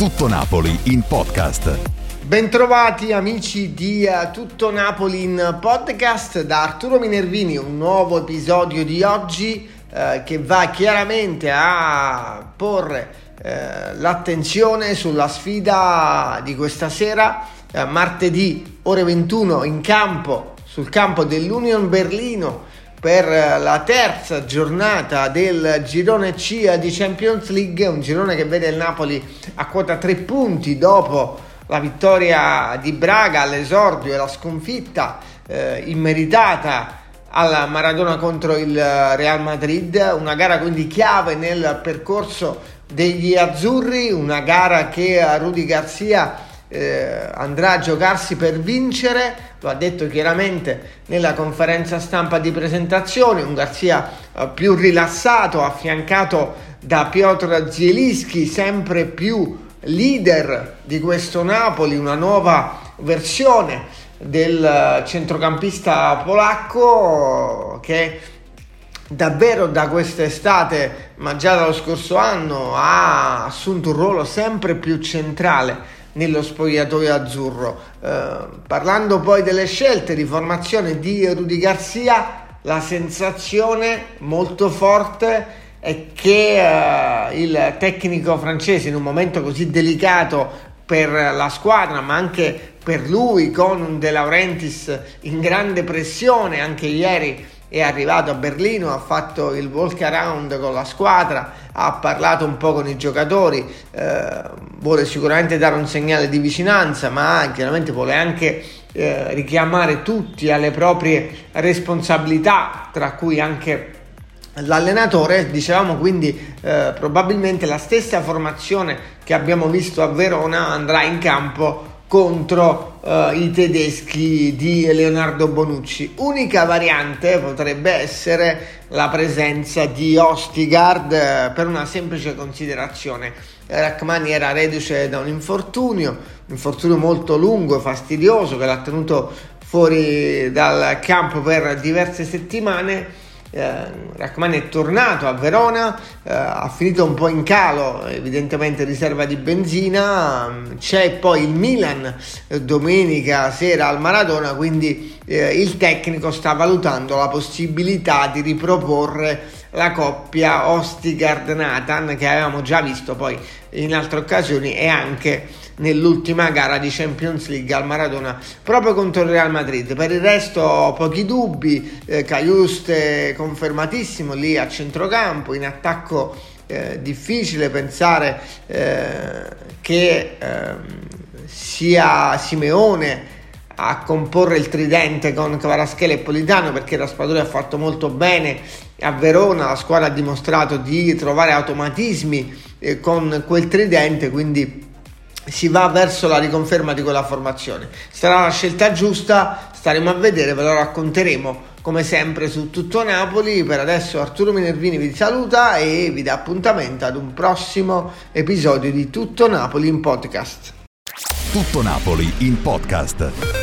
Tutto Napoli in podcast. Bentrovati amici di Tutto Napoli in podcast da Arturo Minervini, un nuovo episodio di oggi che va chiaramente a porre l'attenzione sulla sfida di questa sera, martedì ore 21 sul campo dell'Union Berlino per la terza giornata del girone C di Champions League, un girone che vede il Napoli a quota 3 punti dopo la vittoria di Braga all'esordio e la sconfitta immeritata alla Maradona contro il Real Madrid, una gara quindi chiave nel percorso degli azzurri, una gara che Rudy Garcia andrà a giocarsi per vincere. Lo ha detto chiaramente nella conferenza stampa di presentazione, un Garcia più rilassato, affiancato da Piotr Zielinski, sempre più leader di questo Napoli, una nuova versione del centrocampista polacco che davvero da quest'estate, ma già dallo scorso anno, ha assunto un ruolo sempre più centrale nello spogliatoio azzurro. Parlando poi delle scelte di formazione di Rudy Garcia, la sensazione molto forte è che il tecnico francese, in un momento così delicato per la squadra ma anche per lui, con un De Laurentiis in grande pressione, anche ieri è arrivato a Berlino, ha fatto il walk around con la squadra, ha parlato un po' con i giocatori, vuole sicuramente dare un segnale di vicinanza, ma chiaramente vuole anche richiamare tutti alle proprie responsabilità, tra cui anche l'allenatore. Dicevamo quindi probabilmente la stessa formazione che abbiamo visto a Verona andrà in campo contro i tedeschi di Leonardo Bonucci. Unica variante potrebbe essere la presenza di Østigård per una semplice considerazione: Rrahmani era reduce da un infortunio molto lungo e fastidioso che l'ha tenuto fuori dal campo per diverse settimane. Rrahmani è tornato a Verona, ha finito un po' in calo, evidentemente riserva di benzina. C'è poi il Milan domenica sera al Maradona, quindi il tecnico sta valutando la possibilità di riproporre la coppia Østigård-Nathan, che avevamo già visto poi in altre occasioni e anche nell'ultima gara di Champions League al Maradona proprio contro il Real Madrid. Per il resto pochi dubbi, Cajuste confermatissimo lì a centrocampo, in attacco difficile pensare che sia Simeone a comporre il tridente con Kvaratskhelia e Politano, perché Raspadori ha fatto molto bene a Verona, la squadra ha dimostrato di trovare automatismi con quel tridente, quindi si va verso la riconferma di quella formazione. Sarà la scelta giusta, staremo a vedere, ve lo racconteremo come sempre su Tutto Napoli. Per adesso Arturo Minervini vi saluta e vi dà appuntamento ad un prossimo episodio di Tutto Napoli in podcast. Tutto Napoli in podcast.